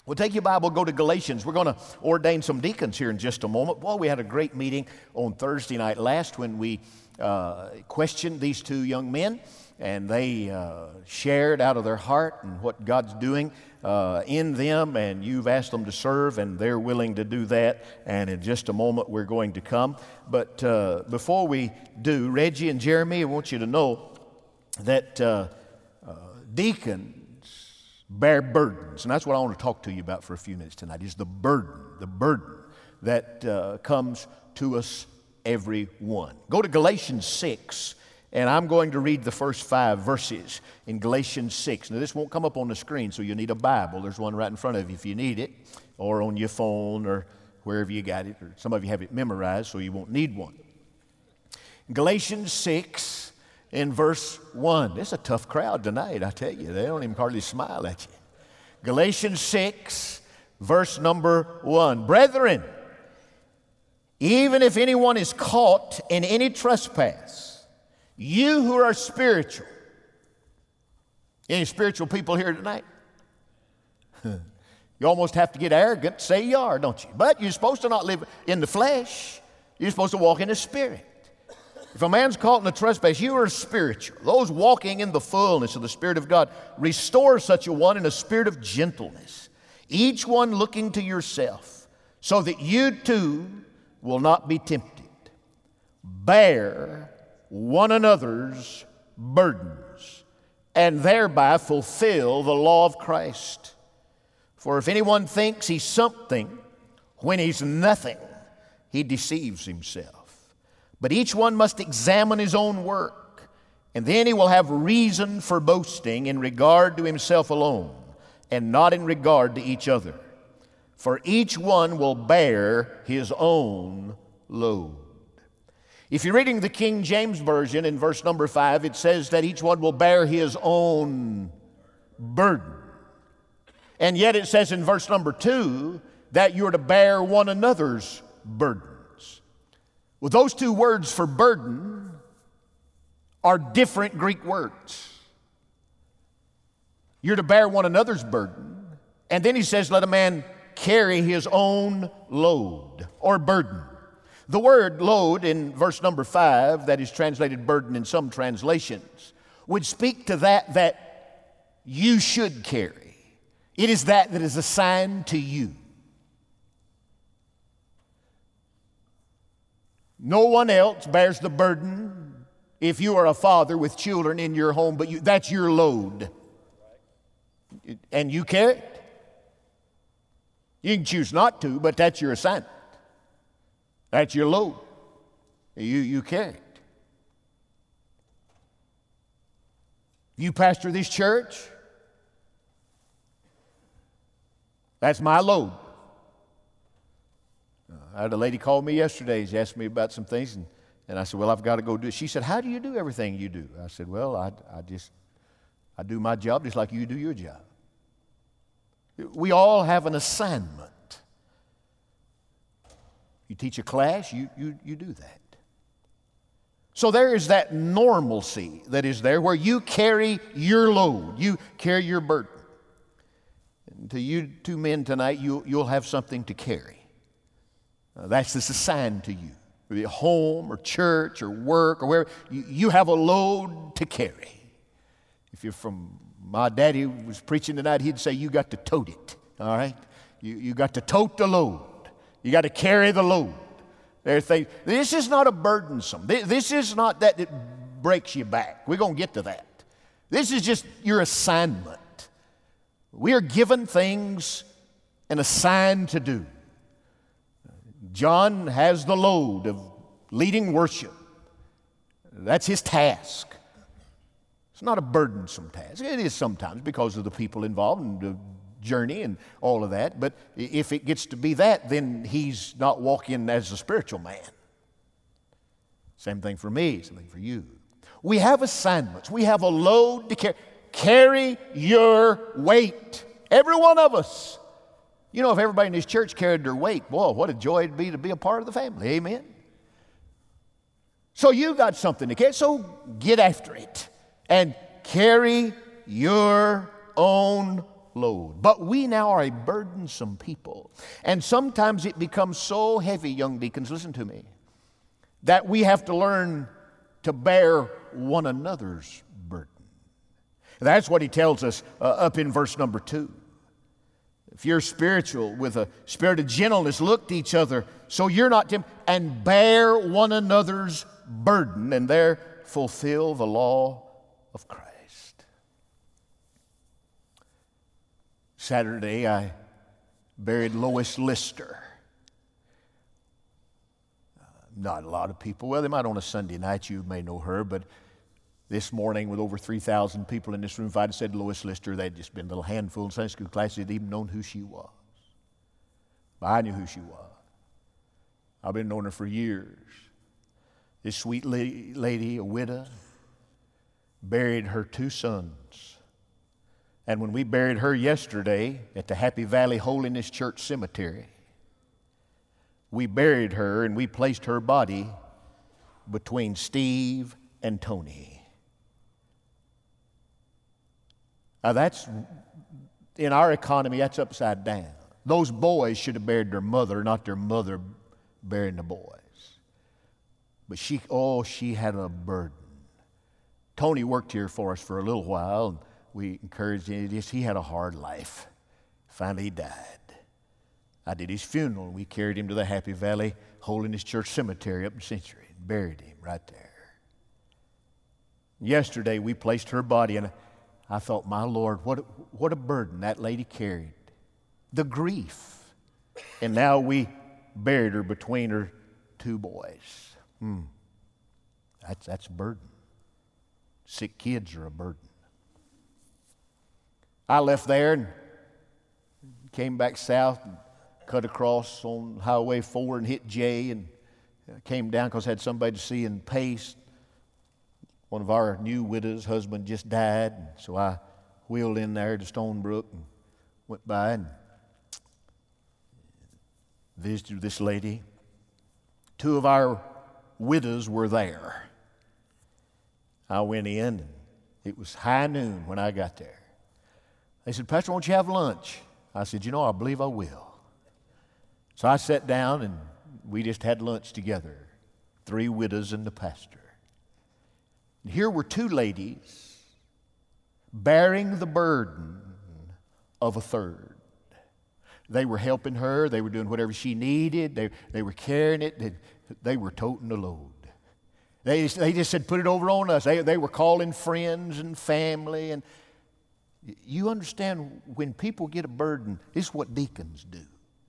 Well, take your Bible, go to Galatians. We're going to ordain some deacons here in just a moment. Boy, we had a great meeting on Thursday night last when we questioned these two young men, and they shared out of their heart and what God's doing in them, and you've asked them to serve, and they're willing to do that, and in just a moment we're going to come. But before we do, Reggie and Jeremy, I want you to know that deacons bear burdens, and that's what I want to talk to you about for a few minutes tonight, is the burden that comes to us every one. Go to Galatians 6, and I'm going to read the first 5 verses in Galatians 6. Now, this won't come up on the screen, so you'll need a Bible. There's one right in front of you if you need it, or on your phone, or wherever you got it, or some of you have it memorized, so you won't need one. Galatians 6, in verse 1. It's a tough crowd tonight, I tell you. They don't even hardly smile at you. Galatians 6, verse number 1. Brethren, even if anyone is caught in any trespass, you who are spiritual. Any spiritual people here tonight? You almost have to get arrogant to say you are, don't you? But you're supposed to not live in the flesh. You're supposed to walk in the Spirit. If a man's caught in a trespass, you are spiritual. Those walking in the fullness of the Spirit of God, restore such a one in a spirit of gentleness, each one looking to yourself, so that you too will not be tempted. Bear one another's burdens, and thereby fulfill the law of Christ. For if anyone thinks he's something when he's nothing, he deceives himself. But each one must examine his own work, and then he will have reason for boasting in regard to himself alone, and not in regard to each other. For each one will bear his own load. If you're reading the King James Version, in verse number 5, it says that each one will bear his own burden. And yet it says in verse number 2 that you're to bear one another's burden. Well, those two words for burden are different Greek words. You're to bear one another's burden. And then he says, let a man carry his own load or burden. The word load in verse number 5, that is translated burden in some translations, would speak to that you should carry. It is that is assigned to you. No one else bears the burden if you are a father with children in your home, but that's your load. And you carry it. You can choose not to, but that's your assignment. That's your load. You carry it. You pastor this church, that's my load. I had a lady call me yesterday. She asked me about some things, and I said, well, I've got to go do it. She said, how do you do everything you do? I said, well, I do my job just like you do your job. We all have an assignment. You teach a class, you do that. So there is that normalcy that is there where you carry your load, you carry your burden. And to you two men tonight, you'll have something to carry. That's this assigned to you. Whether you're home or church or work or wherever, you have a load to carry. If you're from, my daddy was preaching tonight, he'd say you got to tote it, all right? You got to tote the load. You got to carry the load. This is not a burdensome. This is not that it breaks you back. We're going to get to that. This is just your assignment. We are given things and assigned to do. John has the load of leading worship. That's his task. It's not a burdensome task. It is sometimes because of the people involved and the journey and all of that. But if it gets to be that, then he's not walking as a spiritual man. Same thing for me, same thing for you. We have assignments. We have a load to carry. Carry your weight. Every one of us. You know, if everybody in this church carried their weight, boy, what a joy it'd be to be a part of the family. Amen? So you got something to carry, so get after it and carry your own load. But we now are a burdensome people. And sometimes it becomes so heavy, young deacons, listen to me, that we have to learn to bear one another's burden. That's what he tells us up in verse number 2. If you're spiritual with a spirit of gentleness, look to each other so you're not tempted, and bear one another's burden, and there fulfill the law of Christ. Saturday, I buried Lois Lister. Not a lot of people. Well, they might on a Sunday night. You may know her, but this morning, with over 3,000 people in this room, if I'd said Lois Lister, they'd just been a little handful in Sunday school classes. They'd even known who she was. But I knew who she was. I've been knowing her for years. This sweet lady, a widow, buried her 2 sons. And when we buried her yesterday at the Happy Valley Holiness Church Cemetery, we buried her and we placed her body between Steve and Tony. Now that's, in our economy, that's upside down. Those boys should have buried their mother, not their mother burying the boys. But she had a burden. Tony worked here for us for a little while, and we encouraged him. He had a hard life. Finally, he died. I did his funeral. We carried him to the Happy Valley Holiness Church Cemetery up in Century and buried him right there. Yesterday, we placed her body, and I thought, my Lord, what a burden that lady carried. The grief. And now we buried her between her 2 boys. That's a burden. Sick kids are a burden. I left there and came back south and cut across on Highway 4 and hit J and came down because I had somebody to see in Pace. One of our new widows' husband just died, and so I wheeled in there to Stonebrook and went by and visited this lady. 2 of our widows were there. I went in, and it was high noon when I got there. They said, Pastor, won't you have lunch? I said, I believe I will. So I sat down, and we just had lunch together, 3 widows and the pastor. And here were 2 ladies bearing the burden of a third. They were helping her. They were doing whatever she needed. They were carrying it. They were toting the load. They just said, put it over on us. They were calling friends and family. And you understand, when people get a burden, this is what deacons do.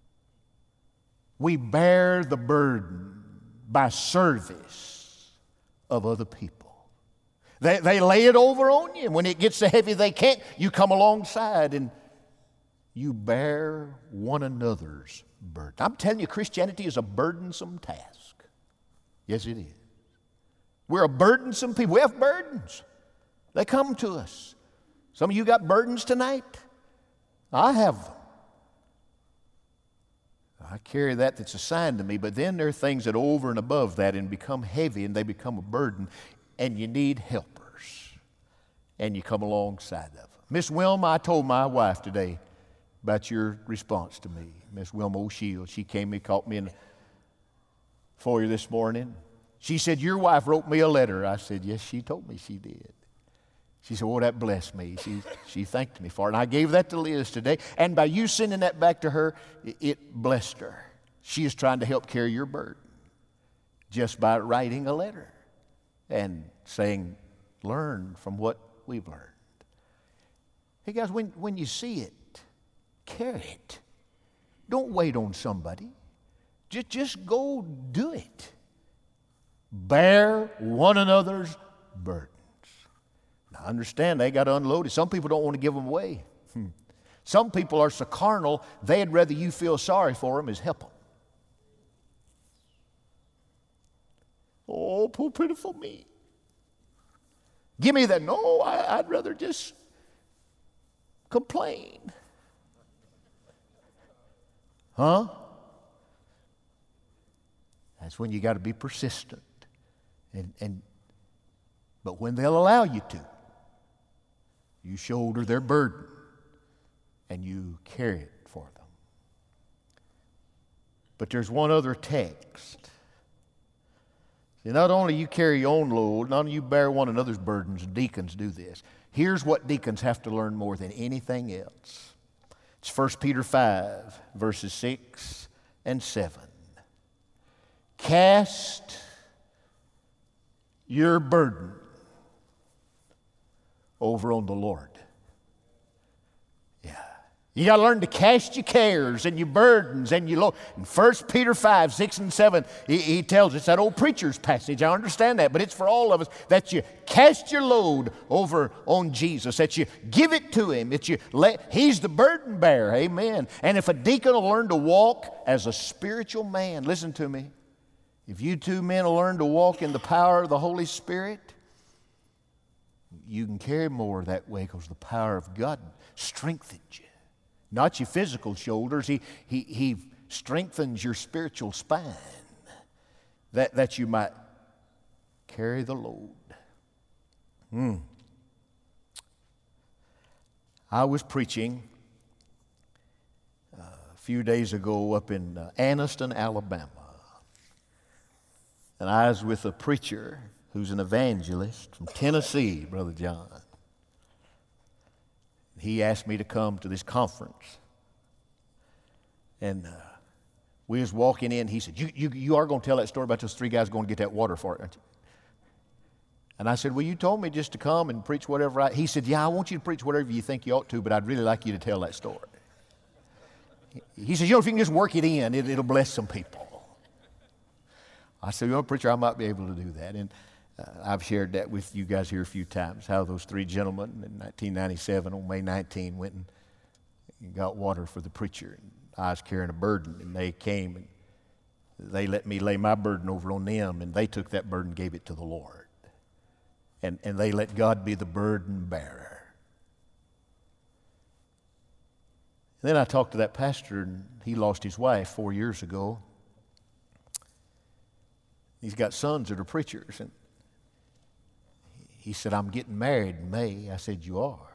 We bear the burden by service of other people. They lay it over on you, and when it gets so heavy they can't, you come alongside and you bear one another's burden. I'm telling you, Christianity is a burdensome task. Yes, it is. We're a burdensome people. We have burdens. They come to us. Some of you got burdens tonight. I have them. I carry that's assigned to me, but then there are things that over and above that and become heavy and they become a burden, and you need helpers, and you come alongside of them. Miss Wilma, I told my wife today about your response to me. Miss Wilma O'Shield, she came and caught me in the foyer this morning. She said, your wife wrote me a letter. I said, yes, she told me she did. She said, oh, that blessed me. She thanked me for it. And I gave that to Liz today. And by you sending that back to her, it blessed her. She is trying to help carry your burden just by writing a letter and saying, learn from what we've learned. Hey, guys, when you see it, carry it. Don't wait on somebody. Just go do it. Bear one another's burdens. Now, understand, they got to unload it. Some people don't want to give them away. Some people are so carnal, they'd rather you feel sorry for them as help them. Oh, poor pitiful me. Give me that. No, I'd rather just complain. Huh? That's when you got to be persistent. But when they'll allow you to, you shoulder their burden. and you carry it for them. But there's one other text. See, not only you carry your own load, not only you bear one another's burdens, deacons do this. Here's what deacons have to learn more than anything else. It's 1 Peter 5, verses 6 and 7. Cast your burden over on the Lord. Yeah. You got to learn to cast your cares and your burdens and your load. In 1 Peter 5, 6 and 7, he tells us, that old preacher's passage, I understand that, but it's for all of us, that you cast your load over on Jesus, that you give it to Him, that you He's the burden bearer, amen. And if a deacon will learn to walk as a spiritual man, listen to me, if you two men will learn to walk in the power of the Holy Spirit, you can carry more that way because the power of God strengthens you. Not your physical shoulders. He strengthens your spiritual spine that you might carry the load. I was preaching a few days ago up in Anniston, Alabama. And I was with a preacher who's an evangelist from Tennessee, Brother John. He asked me to come to this conference. And we was walking in. He said, you are going to tell that story about those three guys going to get that water for it, aren't you? And I said, well, you told me just to come and preach whatever He said, yeah, I want you to preach whatever you think you ought to, but I'd really like you to tell that story. He said, if you can just work it in, it'll bless some people. I said, preacher, I might be able to do that. And I've shared that with you guys here a few times, how those three gentlemen in 1997 on May 19 went and got water for the preacher. And I was carrying a burden, and they came and they let me lay my burden over on them, and they took that burden and gave it to the Lord. And they let God be the burden bearer. And then I talked to that pastor, and he lost his wife 4 years ago. He's got sons that are preachers, and he said, I'm getting married in May. I said, you are?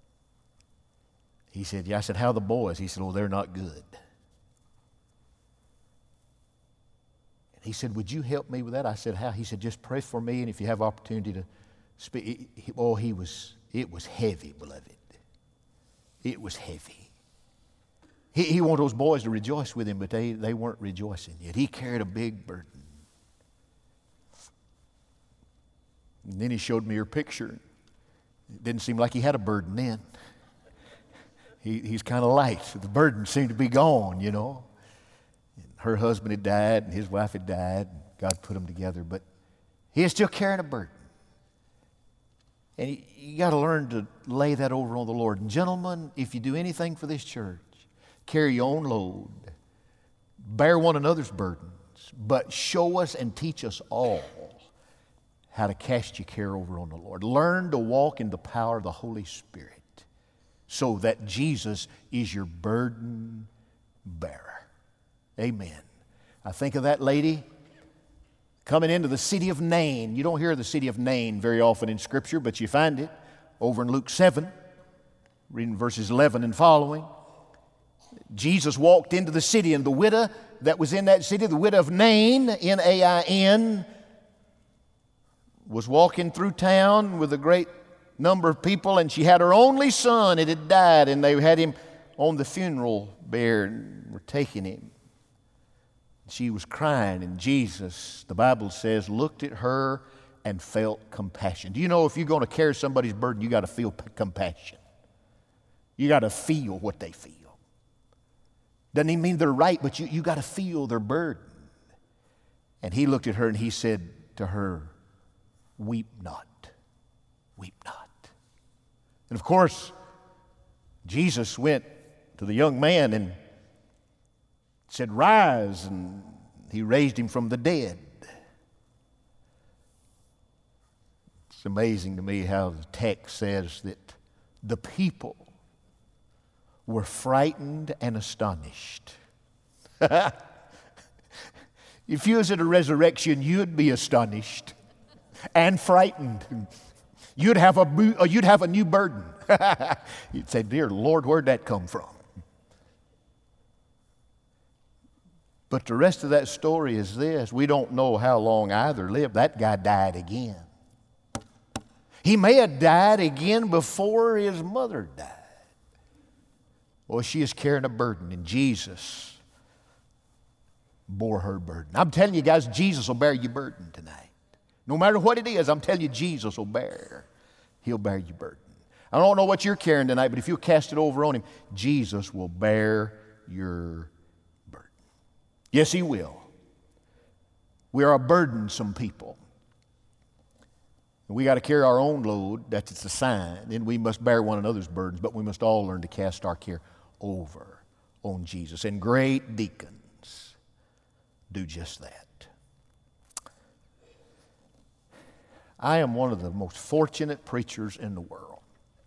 He said, yeah. I said, how are the boys? He said, oh, they're not good. And he said, would you help me with that? I said, how? He said, just pray for me, and if you have opportunity to speak. It was heavy, beloved. It was heavy. He wanted those boys to rejoice with him, but they weren't rejoicing yet. He carried a big burden. And then he showed me her picture. It didn't seem like he had a burden then. He's kind of light. The burden seemed to be gone, you know. And her husband had died, and his wife had died. And God put them together, but he is still carrying a burden. And you got to learn to lay that over on the Lord. And gentlemen, if you do anything for this church, carry your own load, bear one another's burdens, but show us and teach us all how to cast your care over on the Lord. Learn to walk in the power of the Holy Spirit so that Jesus is your burden bearer. Amen. I think of that lady coming into the city of Nain. You don't hear the city of Nain very often in Scripture, but you find it over in Luke 7, reading verses 11 and following. Jesus walked into the city, and the widow that was in that city, the widow of Nain, N-A-I-N, was walking through town with a great number of people, and she had her only son. It had died, and they had him on the funeral bier and were taking him. She was crying, and Jesus, the Bible says, looked at her and felt compassion. Do you know if you're going to carry somebody's burden, you got to feel compassion. You got to feel what they feel. Doesn't even mean they're right, but you got to feel their burden. And he looked at her and he said to her, weep not, weep not. And of course, Jesus went to the young man and said, rise, and he raised him from the dead. It's amazing to me how the text says that the people were frightened and astonished. If you was at a resurrection, you'd be astonished and frightened. You'd have a new burden. You'd say, dear Lord, where'd that come from? But the rest of that story is this. We don't know how long either lived. That guy died again. He may have died again before his mother died. Well, she is carrying a burden, and Jesus bore her burden. I'm telling you guys, Jesus will bear your burden tonight. No matter what it is, I'm telling you, Jesus will bear. He'll bear your burden. I don't know what you're carrying tonight, but if you cast it over on Him, Jesus will bear your burden. Yes, He will. We are a burdensome people. We got to carry our own load. That's a sign. Then we must bear one another's burdens, but we must all learn to cast our care over on Jesus. And great deacons do just that. I am one of the most fortunate preachers in the world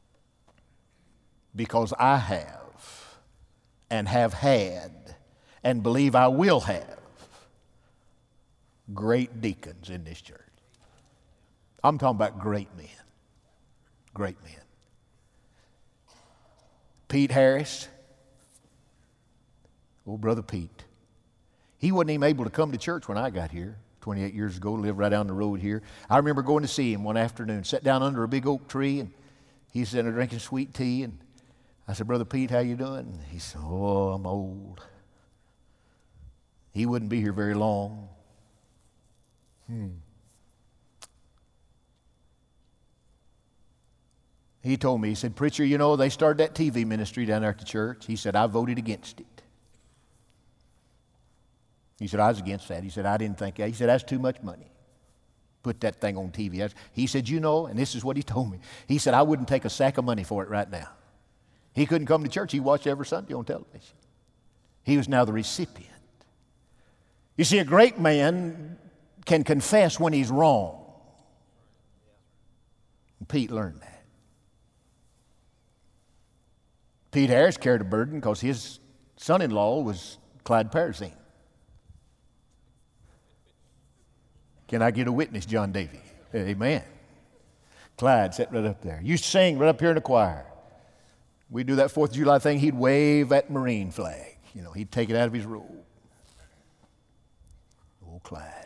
because I have and have had and believe I will have great deacons in this church. I'm talking about great men. Great men. Pete Harris, old brother Pete. He wasn't even able to come to church when I got here 28 years ago, lived right down the road here. I remember going to see him one afternoon, sat down under a big oak tree, and he's sitting there drinking sweet tea, and I said, Brother Pete, how you doing? And he said, oh, I'm old. He wouldn't be here very long. He told me, he said, Preacher, you know, they started that TV ministry down there at the church. He said, I voted against it. He said, I was against that. He said, I didn't think that. He said, that's too much money. Put that thing on TV. He said, you know, and this is what he told me. He said, I wouldn't take a sack of money for it right now. He couldn't come to church. He watched every Sunday on television. He was now the recipient. You see, a great man can confess when he's wrong. And Pete learned that. Pete Harris carried a burden because his son-in-law was Clyde Perazine. Can I get a witness, John Davy? Amen. Clyde sat right up there. Used to sing right up here in the choir. We'd do that 4th of July thing. He'd wave that Marine flag. You know, he'd take it out of his robe. Oh, Clyde.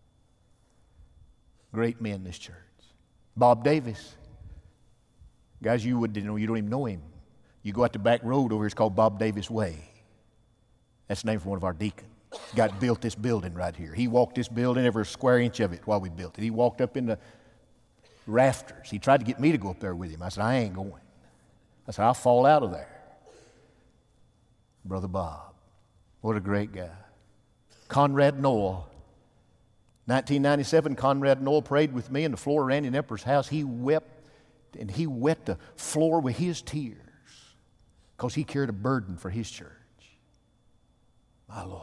Great men in this church. Bob Davis. Guys, you don't even know him. You go out the back road over here, it's called Bob Davis Way. That's the name for one of our deacons. God built this building right here. He walked this building every square inch of it while we built it. He walked up in the rafters. He tried to get me to go up there with him. I said, I ain't going. I said, I'll fall out of there. Brother Bob, what a great guy. Conrad Noel. 1997, Conrad Noel prayed with me in the floor of Randy Knepper's house. He wept, and he wet the floor with his tears because he carried a burden for his church. My Lord.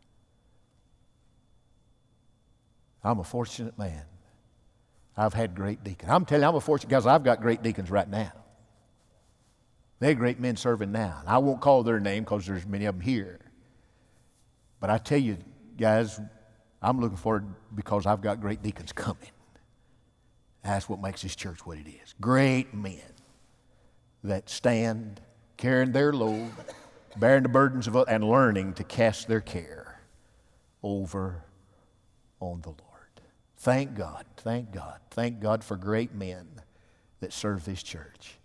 I'm a fortunate man. I've had great deacons. I'm telling you, I'm a fortunate because I've got great deacons right now. They're great men serving now. And I won't call their name because there's many of them here. But I tell you, guys, I'm looking forward because I've got great deacons coming. That's what makes this church what it is. Great men that stand carrying their load, bearing the burdens of others, and learning to cast their care over on the Lord. Thank God, thank God, thank God for great men that serve this church.